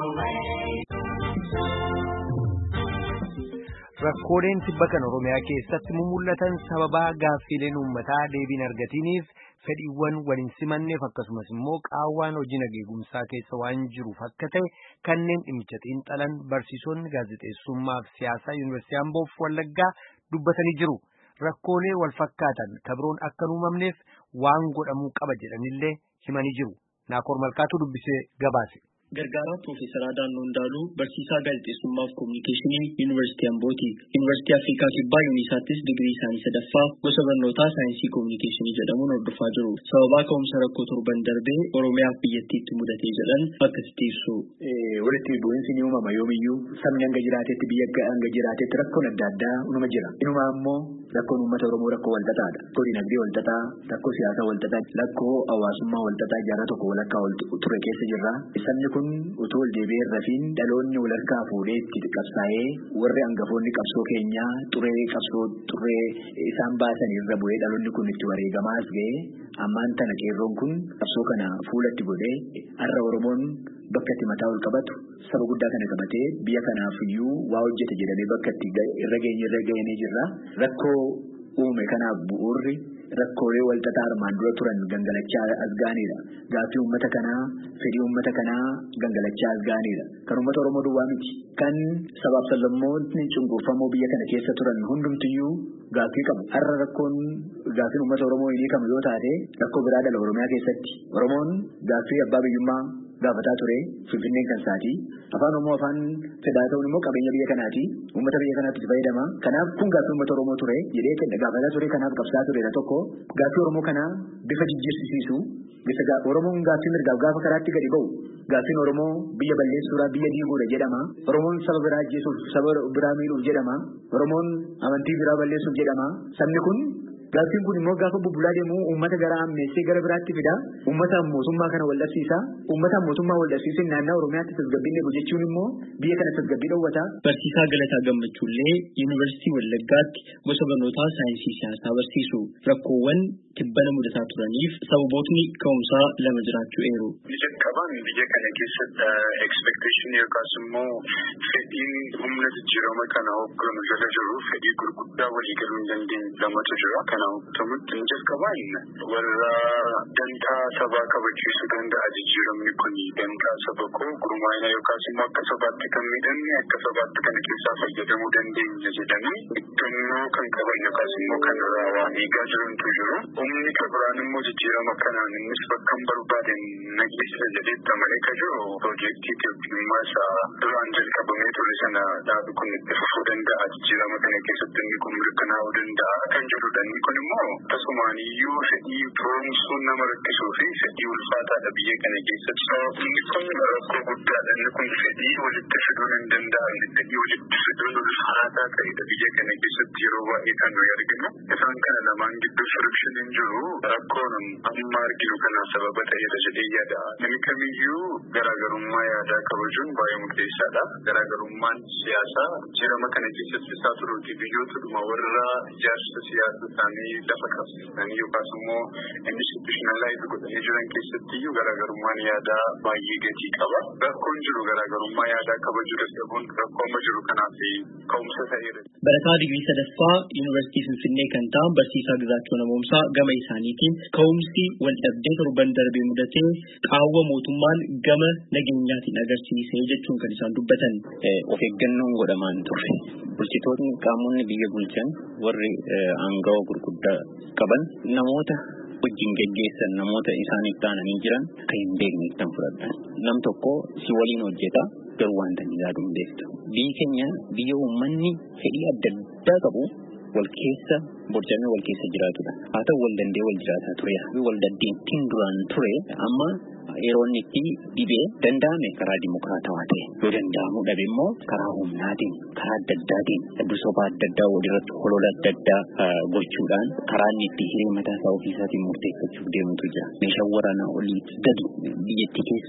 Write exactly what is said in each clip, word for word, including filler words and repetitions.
Rakkooleen tibba kan Oromiyaa keessatti mul'atan sababa gaaffileen uummataa deebiin argatiniif fedhiiwwan waliin simanneef akkasumas immoo qaawwaan hojii nageegumsaa keessa waan jiruuf akka ta'e kanneen dhimmicha xiinxalan barsiisonni gaazexeessummaa fi siyaasaa Yuunivarsiitii Amboo fi Wallaggaa dubbatanii jiru. Rakkoolee wal fakkaatan kabroon akka hin uumamneef waan godhamuu qaba jedhanillee himanii jiru. Naakoor Malkaatu dubbisee gabaase. Gargaaraa Piroofeesaraa Daannoo Ndaaluu barsiisaa gaazexeessummaa fi kominikeeshinii Yuunivarsiitii Ambooti. Yuunivarsiitii Afrikaa Kibbaa Yuunisaattis digirii isaanii sadaffaa gosa barnootaa saayinsii kominikeeshinii jedhamuun hordofaa jiru. Sababaa ka'umsa rakkoo torban darbee Oromiyaa fi biyyattiitti mudatee jedhan akkasitti ibsu. Walitti bu'iinsi ni uumama yoomiyyuu sabni hanga jiraatetti biyya hanga jiraatetti rakkoon adda addaa uumama jira. Inuma ammoo rakkoon uummata Oromoo rakkoo wal xaxaadha. Rakkoo dinagdee wal xaxaa, rakkoo siyaasaa wal xaxaa, rakkoo hawaasummaa wal xaxaa jaarraa tokko walakkaa wal ture keessa jirra. Sabni kun utuu wal deebi'ee rafiin dhaloonni wal harkaa fuudhee itti qabsaa'ee warri hangafoonni qabsoo keenyaa xuree qabsoo xuree isaan baasan irra bu'ee dhaloonni kun itti wareegamaas ga'ee ammaan tana qeerroon kun qabsoo kana fuulatti godhee har'a Oromoon bakka itti mataa ol qabatu saba guddaa kana qabatee biyya kanaaf iyyuu waa hojjete jedhamee bakka itti irra geenye irra geenye jirra. Rakkoo uume kanaaf bu'uurri rakkoolee wal xaxaa armaan dura turan gangalachaa as gaaniidha. Gaaffii uummata kanaa fedhii uummata kanaa gangalachaa as gaaniidha. Kan uummata Oromoo duwwaa miti. Kan sabaaf sablammoonni cunqurfamoo biyya kana keessa turan hundumtiyyuu gaaffii qabu. Har'a rakkoon gaaffiin uummata Oromoo hin hiikamu yoo taate rakkoo biraa dhala Oromiyaa keessatti. Oromoon gaaffii abbaa biyyummaa gaafataa ture Finfinneen kan isaati. Afaan Oromoo afaan fedhaa ta'uun immoo qabeenya biyya kanaati. Uummata biyya kanaatti fayyadama. Kanaaf kun gaaffii uummata Oromoo ture jedhee kan gaafataa ture kanaaf qabsaa turedha tokko. Gaaffii Oromoo kanaa bifa jijjiirsiisu. Bisa Oromoon gaaffii mirgaaf gaafa karaatti gadi ba'u. Gaaffiin Oromoo biyya balleessuudhaa biyya diiguudha jedhama. Oromoon saba biraa ajjeesuuf saba biraa miidhuuf jedhama. Oromoon amantii biraa balleessuuf jedhama. Sabni kun gaaffiin kun immoo gaafa bubbulaa deemu uummata gara ammeessee gara biraatti fida. Uummataan mootummaa kana wal dhabsiisa. Uummataan mootummaa wal dhabsiisuun naannoo Oromiyaatti tasgabbiin eegu jechuun immoo biyya kana tasgabbii dhowwata. Barsiisaa Galataa Gammachuullee Yuunivarsiitii Wallaggaatti gosa barnootaa saayinsii siyaasaa barsiisu. Rakkoowwan tibbana mudataa turaniif sababootni ka'umsaa lama jiraachuu eeru. Jalqabaan biyya kana keessatti expectation yookaas immoo fedhiin humna jijjiirama kana hogganu jala jiru fedhii gurguddaa walii galuu hin dandeenye lamatu jira. Kanaaf jalqabaan warra dantaa sabaa kabachiisuu danda'a jijjiiramni kun dantaa saba koo gurmaa'ina yookaas immoo akka sabaatti kan miidhamne akka sabaatti kana keessaa fayyadamuu dandeenya jedhanii iddoo kan qaban yookaas immoo kan irraa waan eegaa jirantu jiru. Humni kabiraan immoo jijjiirama kanaan innis bakka hin barbaaden nageessa jedheetta malee ka jiru piroojeektii Itoophiyummaa isaa duraan jalqabamee ture sana dhaabi kun itti fufuu danda'a jijjiirama kana keessatti inni kun mirkanaa'uu danda'a kan jedhudha. Inni kun immoo tasumaan iyyuu fedhii firoomsuun nama rakkisuu fi fedhii ulfaataadha biyya kana keessatti. Sababni kun rakkoo guddaadha. Inni kun fedhii walitti fiduun hin danda'amne fedhii walitti fiduun ulfaataa ta'edha biyya kana keessatti yeroo baay'ee kan nuyi arginu. Isaan kana lamaan gidduu friction hin jiru rakkoon amma arginu kanaaf sababa ta'edha jedhee yaada. Namni kamiyyuu garaagarummaa yaadaa kabajuun baay'ee murteessaadha. Garaagarummaan siyaasaa jijjiirama kana keessatti isaa turuuti biyyootadhuma warra ijaarsa siyaasa isaanii lafa qabsiisanii yookaas immoo institutionalize godhanii jiran keessatti iyyuu garaagarummaan yaadaa baay'ee gatii qaba. Rakkoon jiru garaagarummaa yaadaa kabajuu dadhabuun rakkoo amma jiru kanaaf ka'umsa ta'edha. Barataa Digirii Sadaffaa Yuunivarsiitii Finfinnee kan ta'an barsiisaa Gizaachoo Namoomsaa gama isaaniitiin ka'umsi wal dhabdee torban darbee mudatee qaawwa mootummaan gama nageenyaatiin agarsiisee jechuun kan isaan dubbatan. Of eeggannoon godhamaan ture. Bulchitoonni qaamonni biyya bulchan warri aangawaa gurguddaa qaban namoota wajjin geggeessan namoota isaaniif taananii jiran kan hin beekne kan fudhatan. Nam tokko si waliin hojjeta garuu wanta hin yaadu hin beektu. Biyyi keenya biyya uummanni fedhii adda addaa qabu wal keessa borjamee wal keessa jiraatudha. Haa ta'u wal dandee wal jiraataa ture. Wal dandeettiin duraan ture amma yeroo inni itti dhibee danda'ame karaa dimokiraatawaa ta'e. Yoo danda'amu dhabe immoo karaa humnaatiin karaa adda addaatiin dusoba adda addaa walirratti holola adda addaa gochuudhaan karaa inni itti hiree mataa isaa ofiisaatiin murteeffachuuf deemutu jira. Meeshaan waraanaa olii gadi biyyattii keessa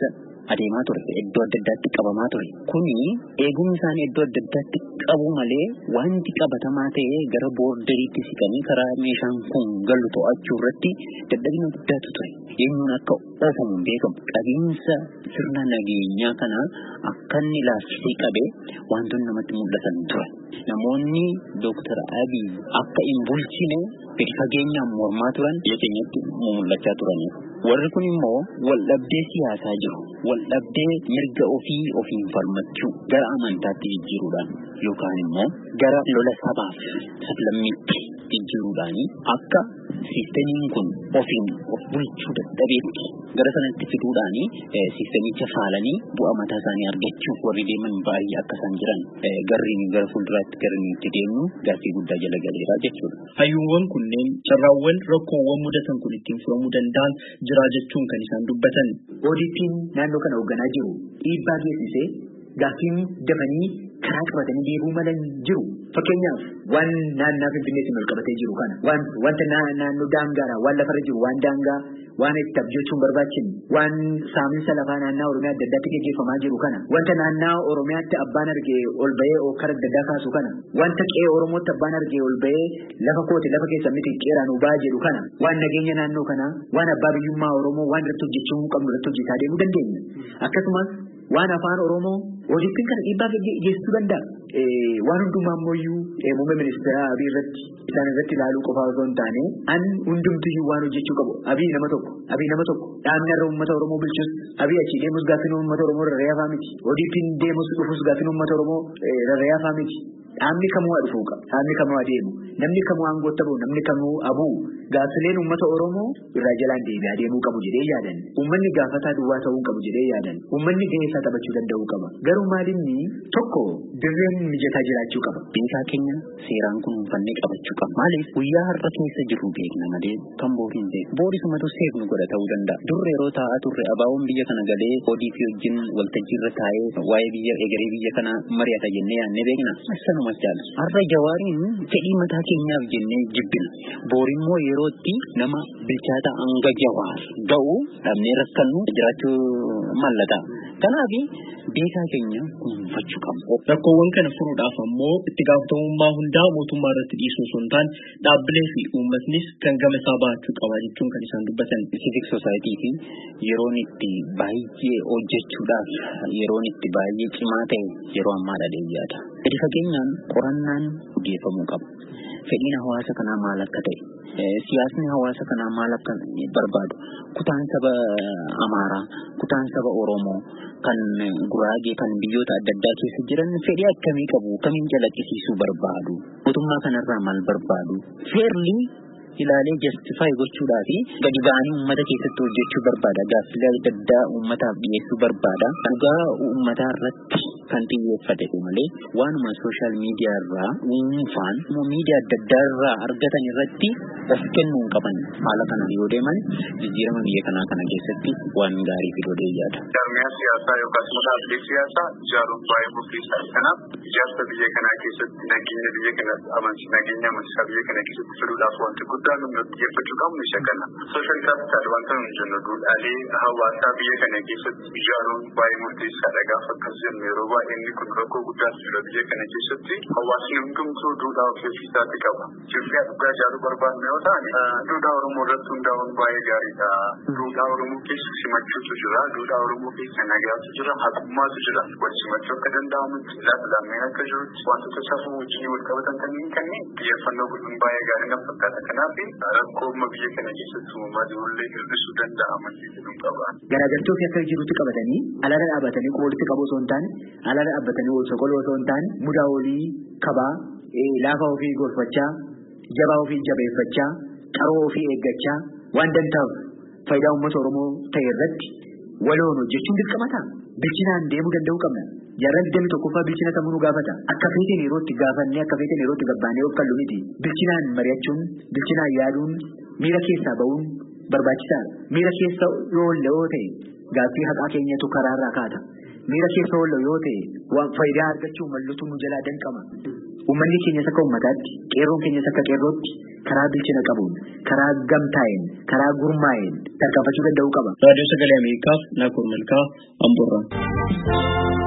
adeemaa ture iddoo adda addaatti qabamaa ture kuni eegumsi isaanii iddoo adda addaatti qabu malee wanti qabatamaa ta'ee gara boorderiitti siqanii karaa meeshaan kun galu to'achuu irratti dadhabina guddaatu ture eenyuun akka oofamu beekamu qabiinsa sirna nageenyaa kana akka inni laaffisee qabee wantoonni namatti mul'atan ture namoonni Dooktar Abiy akka hin bulchine gadi fageenyaan mormaa turan biyya keenyatti mul'achaa turani. Warri kun immoo waldhabdee siyaasaa jiru. Waldhabdee mirga ofii ofiin falmachuu gara amantaatti jijjiiruudhaan yookaan immoo gara lola sabaaf sablammiitti jijjiiruudhaan akka siistemiin kun ofiin of bulchuu dadhabeetti gara sanatti fiduudhaan siistemicha faalanii bu'aa mataa isaanii argachuuf warri deeman baay'ee akka isaan jiran garriin gara fuulduraatti garriin itti deemnu gaaffii guddaa jala galeera jechuudha. Hayyuuwwan kunneen carraawwan rakkoowwan mudatan kun ittiin furamuu danda'an jira jechuun kan isaan dubbatan. Ooditiin naannoo kana hoogganaa jiru dhiibbaa geessisee gaaffiin dafanii karaa qabatanii deebuu malan jiru. Fakkeenyaaf waan naannoo Finfinneetiin ol qabatee jiru kana waan wanta naannoo daangaara waan lafarra jiru waan daangaa waan itti abjechuun barbaachisu waan saaminsa lafaa naannoo Oromiyaa adda addaatti gaggeeffamaa jiru kana wanta naannoo Oromiyaatti abbaan argee ol bahee okkara adda addaa kaasu kana wanta qe'ee Oromootti abbaan argee ol bahee lafa kooti lafa keessa miti qeeraan ubaa jedhu kana waan nageenya naannoo kana waan abbaa biyyummaa Oromoo waan irratti hojjechuu qabnu irratti hojjetaa deemuu dandeenya. Akkasumas waan afaan Oromoo ooditiin kana dhiibbaa geessisuu danda'a. Waan hundumaa ammoo muummee ministeera Abiy irratti isaan irratti ilaaluu qofaa osoo hin taane an hundumtiyyuu waan hojjechuu qabu. Abiy nama tokko Abiy nama tokko dhaabni irra uummata Oromoo bulchus Abiy achi deemus gaaffiin uummata Oromoo rarra'aa miti. Ooditiin deemus dhufus gaaffiin uummata Oromoo rarra'aa miti. Dhaabni kamuu dhufuu qaba. Dhaabni kamuu adeemu. Namni kamuu aangootti bahu namni kamuu abuu gaaffileen uummata Oromoo irraa jalaan deebi'aa deemuu qabu jedhee yaadan. Uummanni gaafataa duwwaa ta'uu qabu jedhee yaadan. Uummanni gahee isaa taphachuu danda'uu qaba. Garuu maalinni tokko dirreen mijataa jiraachuu qaba. Beekaa keenya seeraan kunuunfannee qabachuu qaba. Maaliif guyyaa har'a keessa jiru beekna malee kan booriin beeku. Boorisumatu seefnu godha ta'uu danda'a. Durre yeroo taa'aa turre abaawoon biyya kana galee odii fi wajjin waltajjii irra taa'ee waa'ee biyya egeree biyya kana mari'ata jennee yaadnee beekna. Sanuma jaallu. Har'a Jawaariin fedhii mataa keenyaaf jennee jibbina. Boorimmoo yerootti nama bilchaata hanga Jawaar ga'u dhabnee rakkannu jiraachuu mallata. Kanaaf beekaa keenya kunuunfachuu qabna. Rakkoowwan kana furuudhaaf ammoo itti gaafatamummaa hundaa mootummaa irratti dhiisuu osoo hin taane dhaabbilee fi uummatnis kan gama isaa bahachuu qaba jechuun kan isaan dubbatan. Civic society fi yeroon itti baay'ee hojjechuudhaaf yeroon itti baay'ee cimaa ta'e yeroo ammaadha deebi'aadha. Gadi fageenyaan qorannaan gaggeeffamuu qaba. Fedhiin hawaasa kanaa maal akka ta'e, siyaasni hawaasa kanaa maal akka barbaadu, kutaan saba Amaaraa, kutaan saba Oromoo, kan Guraagee, kan biyyoota adda addaa keessa jiran fedhii akkamii qabu, kamiin calaqqisiisuu barbaadu, mootummaa kanarraa maal barbaadu, fairly ilaalee justify gochuudhaa fi gadi ba'anii uummata keessatti hojjechuu barbaada. Gaaffilee adda addaa uummataaf dhiyeessuu barbaada. Dhugaa uummataa irratti kan xiyyeeffate malee waanuma sooshaal miidiyaa irraa dhuunfaan immoo miidiyaa adda addaa irraa argatan irratti of kennuu qaban. Haala kana yoo deeman jijjiirama biyya kanaa kana keessatti waan gaarii fiduu yaada. Jarmiyaa siyaasaa yookaas dhaabbilee siyaasaa ijaaruun baay'ee murteessaa. Kanaaf ijaarsa biyya kanaa keessatti nageenya biyya kana amansi nageenya amansiisaa biyya kana keessatti fiduudhaaf wanti guddaa nuti xiyyeeffachuu qabnu isa kana. Sooshaal kaapitaal wanta nuti jennu duudhaalee hawaasaa biyya kana keessatti ijaaruun baay'ee murteessaadha. Gaafa akkas jennu yeroo baay'ee inni kun rakkoo guddaas jira biyya kana keessatti hawaasni hundumtuu duudhaa ofii isaatti qaba. Itoophiyaa dhugaa ijaaruu barbaadne yoo ta'an duudhaa Oromoo irratti hundaa'uun baay'ee gaariidha. Duudhaa Oromoo keessa simachuutu jira. Duudhaa Oromoo keessa nagaatu jira. Haqummaatu jira. Wal simachuu akka danda'amutti laaflameen akka jirutti wantoota safuu wajjin wal qabatan kanneen kanneen xiyyeeffannoo godhuun baay'ee gaarii na fakkaata. Kanaaf rakkoo biyya kana keessatti uumamaa jirullee hir'isuu danda'ama jedhuun qaba. Garaagartoota akka jirutti qabatanii alaala dhaabbatanii qoolitti qabu osoo hin taane alaala dhaabbatanii wal soqoluu osoo hin taane mudaa olii kabaa laafa ofii gorfachaa jabaa ofii jabeeffachaa qaroo ofii eeggachaa waan dantaaf faayidaa uummata Oromoo ta'e irratti waloon hojjechuun dirqama ta'a. Bilchinaan deemuu danda'uu qabna. Jarran digdamii tokkoffaa bilchina sammuu gaafata. Akka feeteen yerootti gaafannee akka feeteen yerootti gabbaanee of kallu miti. Bilchinaan mari'achuun, bilchinaan yaaduun, miira keessaa ba'uun barbaachisaadha. Miira keessa yoo yoo ta'e gaaffii haqaa keenyatu karaarraa kaata. Miira keessa yoo yoo ta'e waan faayidaa argachuu mallutu nu jalaa danqama. Uummanni keenyas akka uummataatti, qeerroon keenyas akka qeerrootti karaa bilchina qabuun, karaa gamtaa'een, karaa gurmaa'een tarkaanfachuu danda'uu qaba. Raadiyoo Sagalee Ameerikaaf Naakoor Malkaa Amboorraa.